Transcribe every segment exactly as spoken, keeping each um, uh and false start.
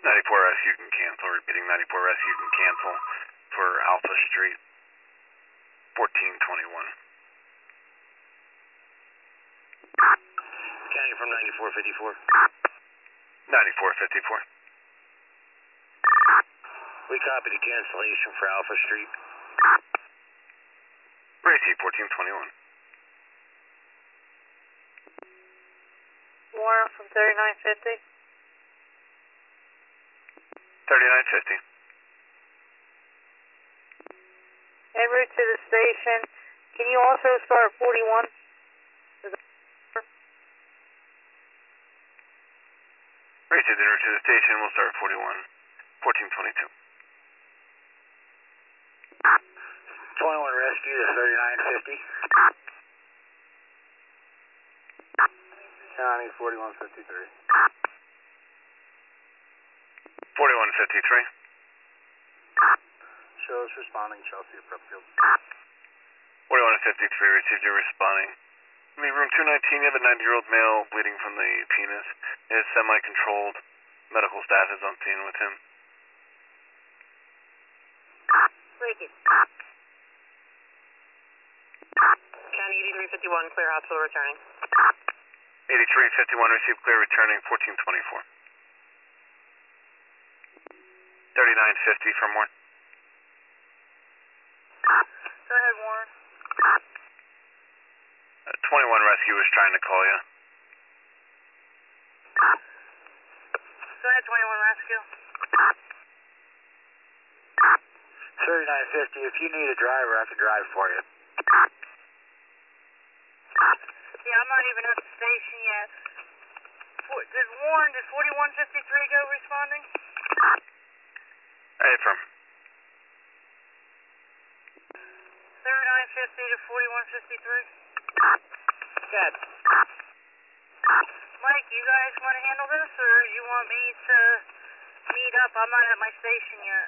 ninety-four S, you can cancel. Repeating ninety-four S, you can cancel for Alpha Street, fourteen twenty-one. County from ninety-four fifty-four. ninety-four fifty-four. We copy the cancellation for Alpha Street. Racy, fourteen twenty-one. Warren from thirty-nine fifty. thirty-nine fifty. En route to the station. Can you also start forty-one? Racy, en route to the station, we'll start forty-one, fourteen twenty-two. twenty-one rescue to thirty-nine fifty. County forty-one fifty-three. forty-one fifty-three. Shows responding Chelsea Prepfield. forty-one fifty-three, received your responding. Leave room two nineteen, you have a ninety-year-old male bleeding from the penis. It is semi-controlled. Medical staff is on scene with him. Break it. County eighty-three fifty-one, clear hospital returning. eighty-three fifty-one, received clear returning, fourteen twenty-four. thirty-nine fifty from Warren. Go ahead, Warren. Uh, twenty-one rescue was trying to call you. Go ahead, twenty-one rescue. thirty-nine fifty, if you need a driver, I can drive for you. Yeah, I'm not even at the station yet. For, did Warren, did forty-one fifty-three go responding? Hey, from. thirty-nine fifty to forty-one fifty-three. Good. Mike, you guys want to handle this, or you want me to meet up? I'm not at my station yet.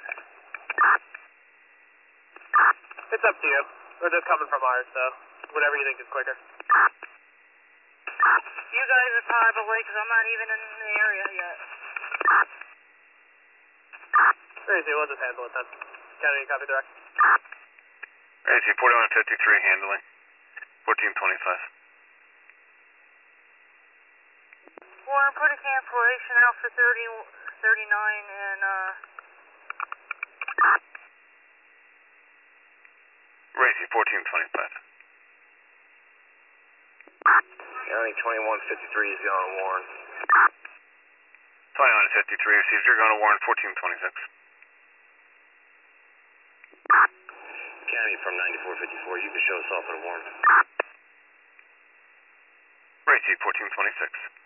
It's up to you. We're just coming from ours, so whatever you think is quicker. You guys are probably, because I'm not even in the area yet. Crazy, we'll just handle it then. County, copy direct. Racy, forty-one fifty-three handling, fourteen twenty-five. Warren, put a cancellation out for thirty, thirty-nine and, uh... Racy, fourteen twenty-five. County twenty-one fifty-three is going to Warren. twenty-one fifty-three, received, you're going to Warren, fourteen twenty-six. County from ninety-four fifty-four, you can show us off at Warren. Racy, fourteen twenty-six.